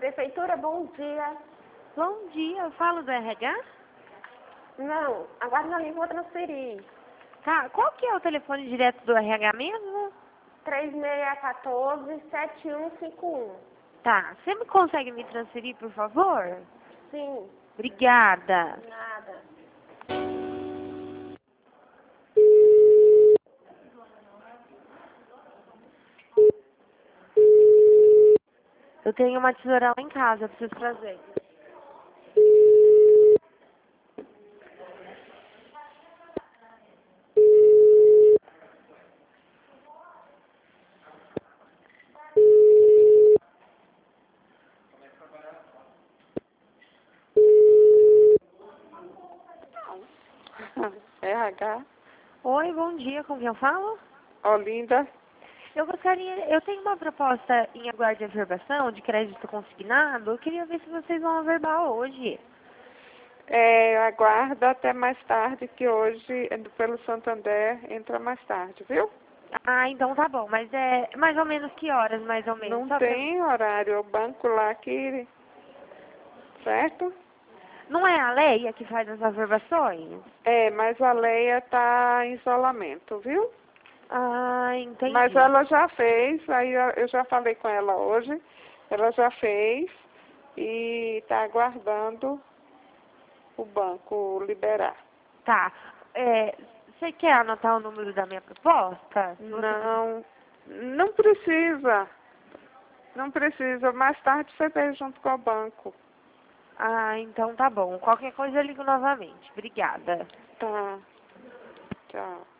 Prefeitura, bom dia. Bom dia, eu falo do RH? Não, agora não vou transferir. Tá, qual que é o telefone direto do RH mesmo? 3614-7151. Tá, você me consegue me transferir, por favor? Sim, Obrigada. nada. Eu tenho uma tesoura lá em casa, eu preciso trazer. RH, Oi, bom dia, com quem eu falo? Olinda, Eu tenho uma proposta em aguardo de averbação de crédito consignado, eu queria ver se vocês vão averbar hoje. aguarda até mais tarde, que hoje, pelo Santander, entra mais tarde, viu? Ah, então tá bom, mas é mais ou menos que horas, mais ou menos? Não Só pra... tem horário, é o banco lá que... Certo? Não é a Leia que faz as averbações? Mas a Leia está em isolamento, viu? Ah, entendi. Mas ela já fez, aí eu já falei com ela hoje, ela já fez e está aguardando o banco liberar. Tá. Você quer anotar o número da minha proposta? Não precisa. Não precisa. Mais tarde você vê junto com o banco. Ah, então tá bom. Qualquer coisa eu ligo novamente. Obrigada. Tá. Tchau.